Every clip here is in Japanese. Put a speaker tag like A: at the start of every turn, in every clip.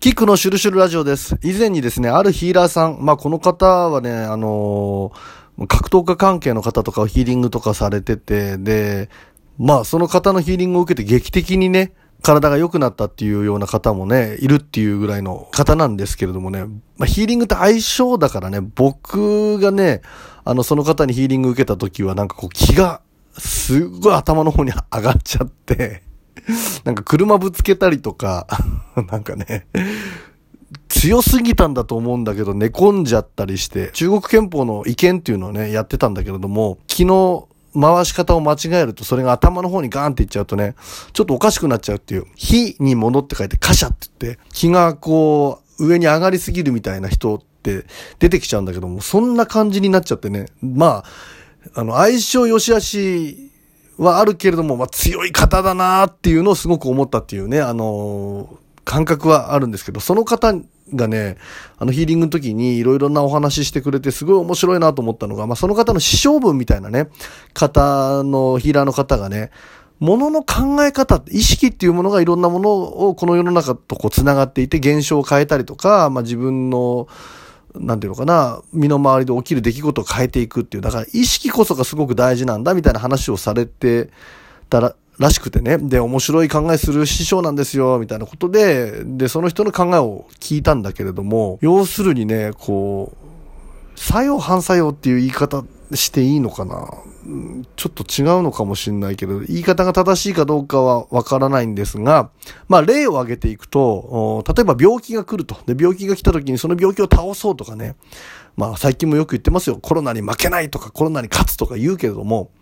A: キックのシュルシュルラジオです。以前にですね、あるヒーラーさん、この方はね、格闘家関係の方とかをヒーリングとかされてて、で、その方のヒーリングを受けて劇的にね、体が良くなったっていうような方もね、いるっていうぐらいの方なんですけれどもね、ヒーリングって相性だからね、僕がね、その方にヒーリング受けた時は気がすっごい頭の方に上がっちゃって、車ぶつけたりとか、強すぎたんだと思うんだけど寝込んじゃったりして、中国憲法の違憲っていうのをね、やってたんだけれども、気の回し方を間違えるとそれが頭の方にガーンっていっちゃうとね、ちょっとおかしくなっちゃうっていう、火に物って書いてカシャって言って、気が上に上がりすぎるみたいな人って出てきちゃうんだけども、そんな感じになっちゃってね、相性良し悪しはあるけれども、強い方だなーっていうのをすごく思ったっていうね、感覚はあるんですけど、その方がね、ヒーリングの時にいろいろなお話ししてくれてすごい面白いなと思ったのが、その方の師匠分みたいなね、方のヒーラーの方がね、物の考え方、意識っていうものがいろんなものをこの世の中と繋がっていて、現象を変えたりとか、自分の身の回りで起きる出来事を変えていくっていう、だから意識こそがすごく大事なんだみたいな話をされてたらしくてね。で、面白い考えする師匠なんですよ、みたいなことで、その人の考えを聞いたんだけれども、要するにね、作用反作用っていう言い方していいのかな？ちょっと違うのかもしれないけど、言い方が正しいかどうかはわからないんですが、例を挙げていくと、例えば病気が来ると。で、病気が来た時にその病気を倒そうとかね。最近もよく言ってますよ。コロナに負けないとか、コロナに勝つとか言うけれども、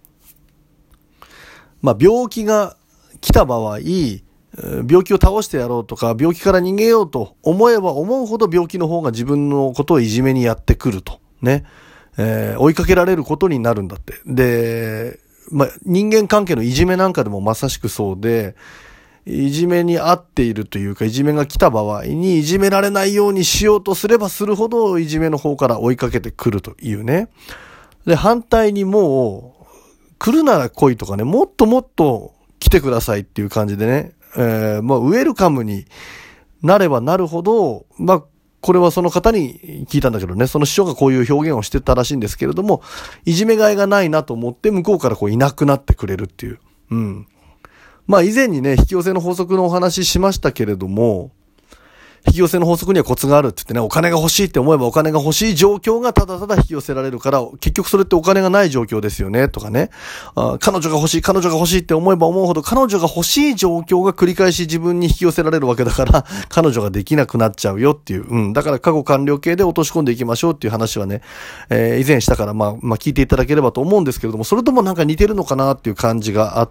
A: 病気が来た場合、病気を倒してやろうとか、病気から逃げようと思えば思うほど病気の方が自分のことをいじめにやってくると。ね。追いかけられることになるんだって。で、人間関係のいじめなんかでもまさしくそうで、いじめに遭っているというか、いじめが来た場合にいじめられないようにしようとすればするほどいじめの方から追いかけてくるというね。で、反対にもう、来るなら来いとかね、もっともっと来てくださいっていう感じでね、ウェルカムになればなるほど、これはその方に聞いたんだけどね、その師匠がこういう表現をしてたらしいんですけれども、いじめがいがないなと思って向こうからいなくなってくれるっていう。以前にね、引き寄せの法則のお話ししましたけれども、引き寄せの法則にはコツがあるって言ってね、お金が欲しいって思えばお金が欲しい状況がただただ引き寄せられるから、結局それってお金がない状況ですよね、とかね。彼女が欲しいって思えば思うほど、彼女が欲しい状況が繰り返し自分に引き寄せられるわけだから、彼女ができなくなっちゃうよっていう。だから過去完了形で落とし込んでいきましょうっていう話はね、以前したから、聞いていただければと思うんですけれども、それとも似てるのかなっていう感じがあって、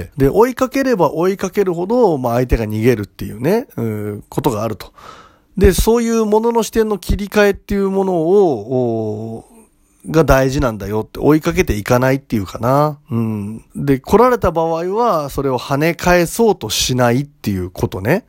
A: で、追いかければ追いかけるほど、相手が逃げるっていうね、ことがあると。で、そういうものの視点の切り替えっていうものが大事なんだよって、追いかけていかないっていうかな。で、来られた場合は、それを跳ね返そうとしないっていうことね。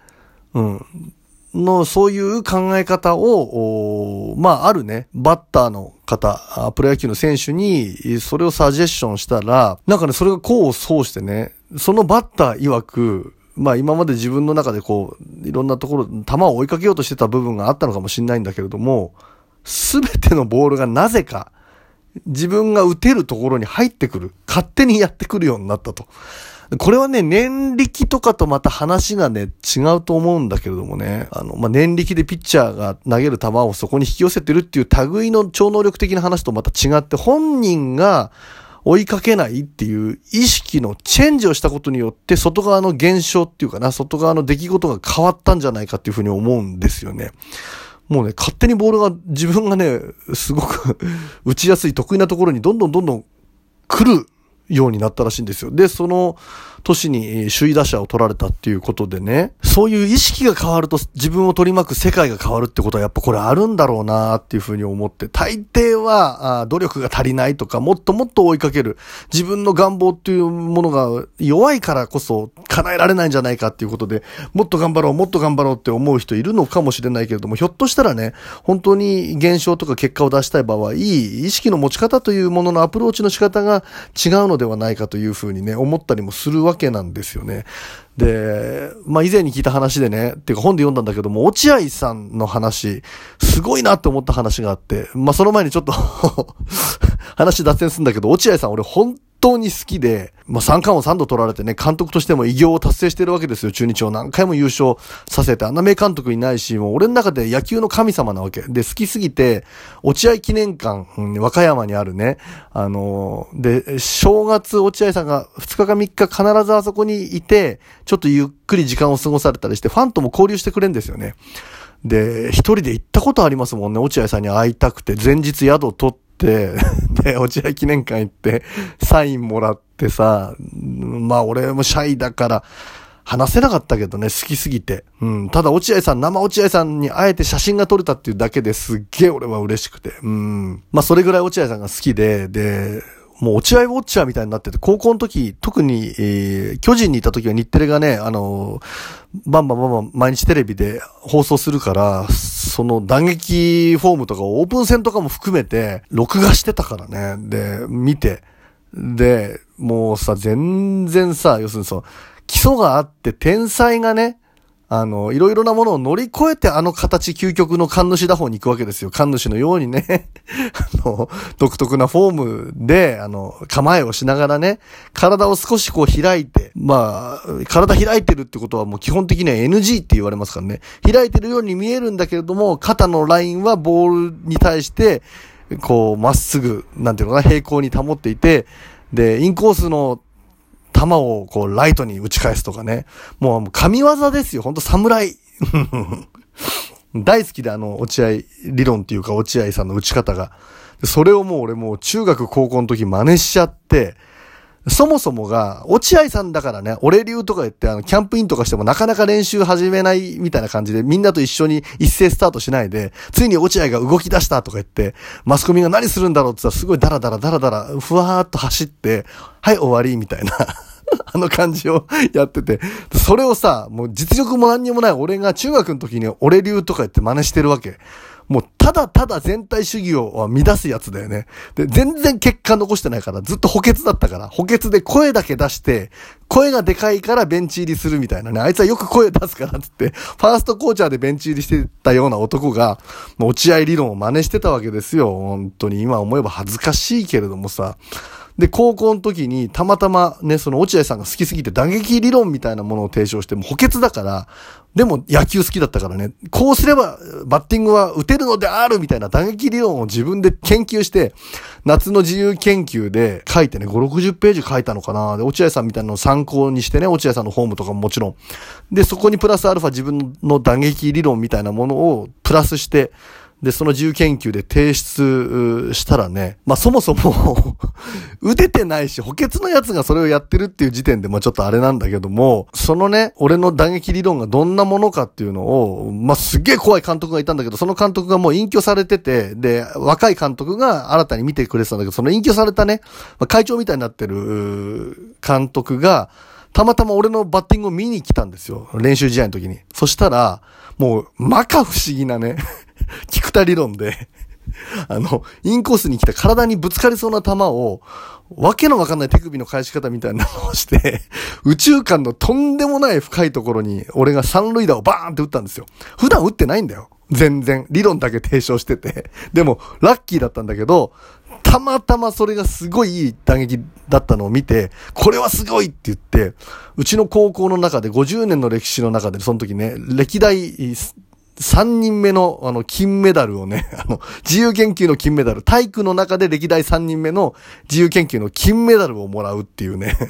A: そういう考え方を、あるね、バッターの方、プロ野球の選手に、それをサジェッションしたら、それが功を奏してね、そのバッター曰く、今まで自分の中でいろんなところ、球を追いかけようとしてた部分があったのかもしれないんだけれども、すべてのボールがなぜか、自分が打てるところに入ってくる。勝手にやってくるようになったと。これはね、念力とかとまた話がね、違うと思うんだけれどもね。念力でピッチャーが投げる球をそこに引き寄せてるっていう類の超能力的な話とまた違って、本人が追いかけないっていう意識のチェンジをしたことによって、外側の現象っていうかな、外側の出来事が変わったんじゃないかっていうふうに思うんですよね。もうね、勝手にボールが自分がね、すごく打ちやすい得意なところにどんどん来るようになったらしいんですよ。で、その年に首位打者を取られたっていうことでね、そういう意識が変わると自分を取り巻く世界が変わるってことはやっぱこれあるんだろうなっていうふうに思って、大抵は努力が足りないとか、もっともっと追いかける、自分の願望っていうものが弱いからこそ叶えられないんじゃないかっていうことで、もっと頑張ろうって思う人いるのかもしれないけれども、ひょっとしたらね、本当に現象とか結果を出したい場合、意識の持ち方というもののアプローチの仕方が違うのではないかというふうにね、思ったりもするわわけなんですよね。で、まあ以前に聞いた話でね、っていうか本で読んだんだけども、落合さんの話、すごいなって思った話があって、まあその前にちょっと話脱線するんだけど、落合さん俺本当に好きで、まあ三冠王3度取られてね、監督としても偉業を達成してるわけですよ。中日を何回も優勝させて、あんな名監督いないし、もう俺の中で野球の神様なわけ。で、好きすぎて、落合記念館、和歌山にあるね、で、正月落合さんが2日か3日必ずあそこにいて、ちょっとゆっくり時間を過ごされたりして、ファンとも交流してくれるんですよね。で、一人で行ったことありますもんね、落合さんに会いたくて、前日宿を取って、で、落合記念館行って、サインもらってさ、まあ俺もシャイだから、話せなかったけどね、好きすぎて。ただ落合さん、生落合さんに会えて写真が撮れたっていうだけですっげえ俺は嬉しくて。まあそれぐらい落合さんが好きで、もう落合ウォッチャーみたいになってて、高校の時、特に、巨人にいた時は日テレがね、バンバン毎日テレビで放送するから、その打撃フォームとかオープン戦とかも含めて、録画してたからね。で、見て。で、もうさ、全然さ、要するに基礎があって天才がね、いろいろなものを乗り越えて形究極の神主打法に行くわけですよ。神主のようにね、独特なフォームで、構えをしながらね、体を少しこう開いて、まあ、体開いてるってことはもう基本的には NG って言われますからね。開いてるように見えるんだけれども、肩のラインはボールに対して、こう、まっすぐ、なんていうのかな、平行に保っていて、で、インコースの球をこうライトに打ち返すとかね。もう神業ですよ。ほんと侍。大好きで落合理論っていうか落合さんの打ち方が。それをもう俺もう中学高校の時真似しちゃって、そもそもが落合さんだからね、俺流とか言ってキャンプインとかしてもなかなか練習始めないみたいな感じでみんなと一緒に一斉スタートしないで、ついに落合が動き出したとか言って、マスコミが何するんだろうって言ったらすごいダラダラ、ふわーっと走って、はい終わりみたいな。感じをやってて、それをさ、もう実力も何にもない俺が中学の時に俺流とか言って真似してるわけ。もうただ全体主義を乱すやつだよね。で、全然結果残してないから、ずっと補欠だったから、補欠で声だけ出して、声がでかいからベンチ入りするみたいなね。あいつはよく声出すからつって、ファーストコーチャーでベンチ入りしてたような男が、もう落合理論を真似してたわけですよ。本当に今思えば恥ずかしいけれどもさ。で、高校の時にたまたまね、その落合さんが好きすぎて打撃理論みたいなものを提唱しても補欠だから、でも野球好きだったからね、こうすればバッティングは打てるのであるみたいな打撃理論を自分で研究して、夏の自由研究で書いてね、5、60ページ書いたのかな。で、落合さんみたいなのを参考にしてね、落合さんのフォームとかももちろん。で、そこにプラスアルファ自分の打撃理論みたいなものをプラスして、で、その自由研究で提出したらね、まあ、そもそも打ててないし、補欠のやつがそれをやってるっていう時点で、まあ、ちょっとあれなんだけども、そのね、俺の打撃理論がどんなものかっていうのを、まあ、すげえ怖い監督がいたんだけど、その監督がもう隠居されてて、で、若い監督が新たに見てくれてたんだけど、その隠居されたね、まあ、会長みたいになってる監督が、たまたま俺のバッティングを見に来たんですよ。練習試合の時に。そしたら、もう、摩訶不思議なね、菊田理論で、インコースに来た体にぶつかりそうな球を、わけのわかんない手首の返し方みたいなのをして、宇宙間のとんでもない深いところに、俺が三塁打をバーンって打ったんですよ。普段打ってないんだよ。全然。理論だけ提唱してて。でも、ラッキーだったんだけど、たまたまそれがすごいいい打撃だったのを見て、これはすごいって言って、うちの高校の中で50年の歴史の中で、その時ね、歴代3人目の金メダルをね、自由研究の金メダル、体育の中で歴代3人目の自由研究の金メダルをもらうっていうね、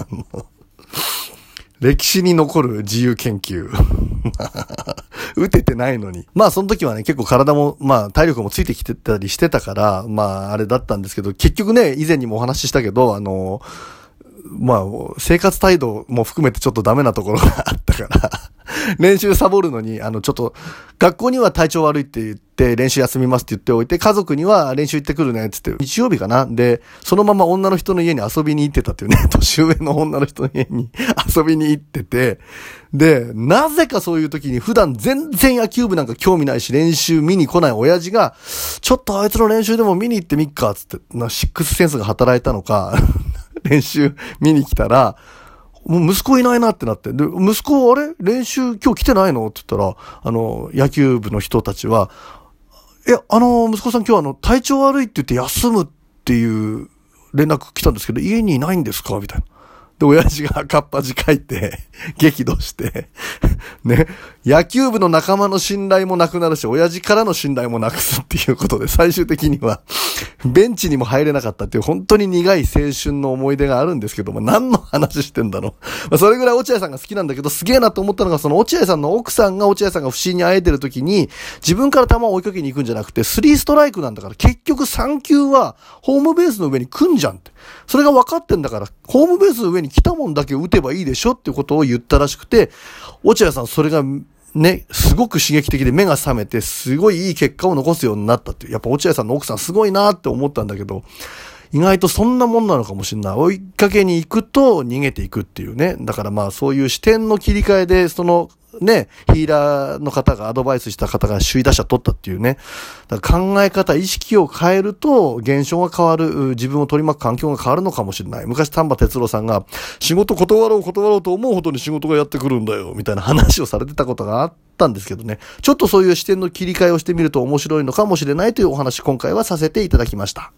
A: 歴史に残る自由研究。打ててないのに。まあその時はね、結構体も、まあ体力もついてきてたりしてたから、まああれだったんですけど、結局ね、以前にもお話ししたけど、まあ生活態度も含めてちょっとダメなところがあったから、練習サボるのに、ちょっと、学校には体調悪いって言って、練習休みますって言っておいて、家族には練習行ってくるねって言って、日曜日かなで、そのまま女の人の家に遊びに行ってたっていうね、年上の女の人の家に遊びに行ってて、で、なぜかそういう時に普段全然野球部なんか興味ないし、練習見に来ない親父が、ちょっとあいつの練習でも見に行ってみっか、つって、シックスセンスが働いたのか、練習見に来たら、 もう息子いないなってなって。で、息子、あれ練習今日来てないのって言ったら、野球部の人たちは、息子さん今日体調悪いって言って休むっていう連絡来たんですけど、家にいないんですかみたいな。で、親父がかっぱじ書いて、激怒して、ね、野球部の仲間の信頼もなくなるし、親父からの信頼もなくすっていうことで、最終的には、ベンチにも入れなかったっていう、本当に苦い青春の思い出があるんですけども、何の話してんだろう。それぐらい落合さんが好きなんだけど、すげえなと思ったのが、その落合さんの奥さんが落合さんが不審にあえてる時に、自分から球を追いかけに行くんじゃなくて、3ストライクなんだから、結局3球は、ホームベースの上に来んじゃんって。それが分かってんだから、ホームベースの上に来たもんだけ打てばいいでしょっていうことを言ったらしくて、落合さんそれがね、すごく刺激的で目が覚めて、すごいいい結果を残すようになったっていう。やっぱ落合さんの奥さんすごいなって思ったんだけど、意外とそんなもんなのかもしれない。追いかけに行くと逃げていくっていうね。だからまあそういう視点の切り替えで、そのね、ヒーラーの方がアドバイスした方が首位打者取ったっていうね。だから考え方、意識を変えると現象が変わる、自分を取り巻く環境が変わるのかもしれない。昔丹波哲郎さんが仕事断ろうと思うほどに仕事がやってくるんだよ、みたいな話をされてたことがあったんですけどね。ちょっとそういう視点の切り替えをしてみると面白いのかもしれないというお話、今回はさせていただきました。